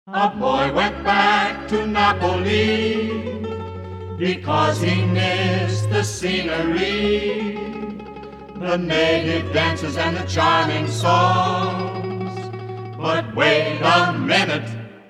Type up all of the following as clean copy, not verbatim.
A boy went back to Napoli because he missed the scenery, the native dances and the charming songs. But wait a minute,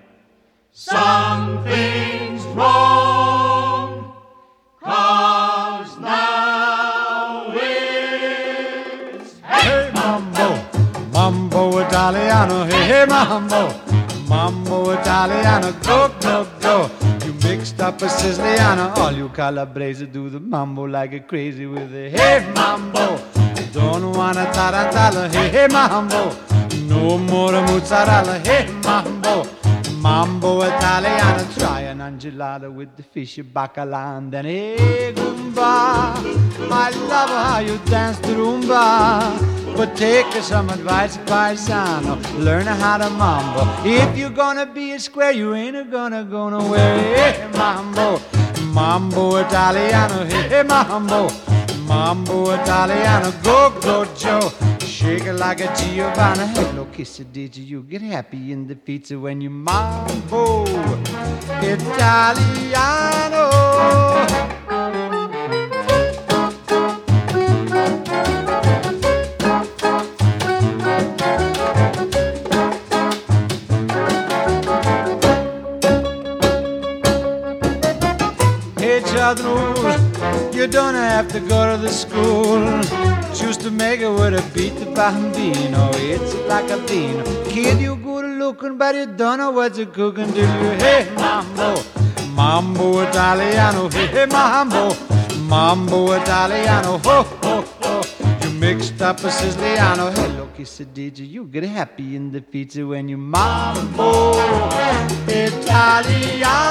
something's wrong, 'cause now it's hey mambo, mambo Italiano, hey mambo, mambo Italiano, go, go, go. You mixed up a Siciliano, all you Calabrese do the mambo like a crazy with a hey mambo. Don't wanna tarantella, hey mambo, no more mozzarella, hey mambo. Mambo Italiano, try an angelada with the fish bacala and then hey Goomba. I love how you dance the rumba, but take some advice, paisano, learn how to mambo. If you're gonna be a square, you ain't gonna go nowhere. Hey mambo, mambo Italiano, hey mambo, mambo Italiano, go, go Joe. Shake it like a Giovanna. Hello, kiss it, did you get happy in the pizza when you mambo Italiano? Hey, Chadru, you don't have to go to the school just to make it with a beat the bambino. It's like a bean. Kid, you good looking, but you don't know what you're cooking, do you? Hey, mambo, mambo Italiano. Hey, mambo, mambo Italiano. Ho, ho, ho. You mixed up a Siciliano. Hello, kiss it, did you get happy in the pizza when you mambo Italiano?